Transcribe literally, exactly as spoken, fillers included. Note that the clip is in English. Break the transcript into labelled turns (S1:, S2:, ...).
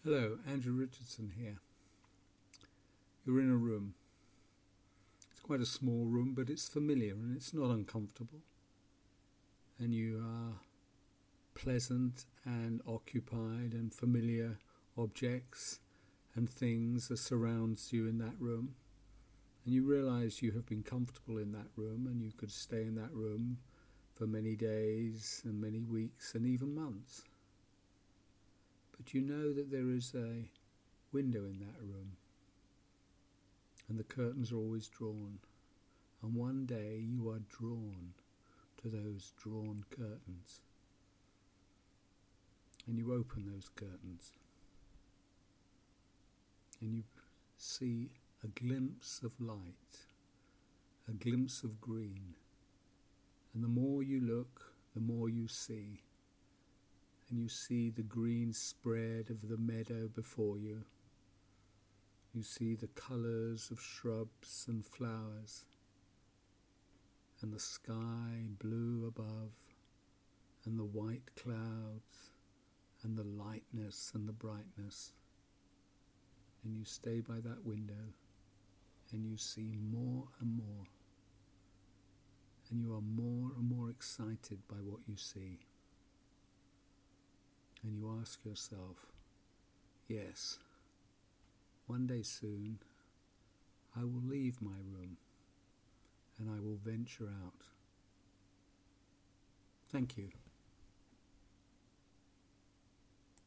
S1: Hello, Andrew Richardson here. You're in a room. It's quite a small room, but it's familiar and it's not uncomfortable. And you are pleasant and occupied, and familiar objects and things that surrounds you in that room. And you realize you have been comfortable in that room, and you could stay in that room for many days and many weeks and even months. But you know that there is a window in that room, and the curtains are always drawn, and one day you are drawn to those drawn curtains, and you open those curtains, and you see a glimpse of light, a glimpse of green, and the more you look, the more you see. And you see the green spread of the meadow before you. You see the colours of shrubs and flowers, and the sky blue above, and the white clouds, and the lightness and the brightness. And you stay by that window, and you see more and more, and you are more and more excited by what you see. And you ask yourself, yes, one day soon I will leave my room and I will venture out. Thank you.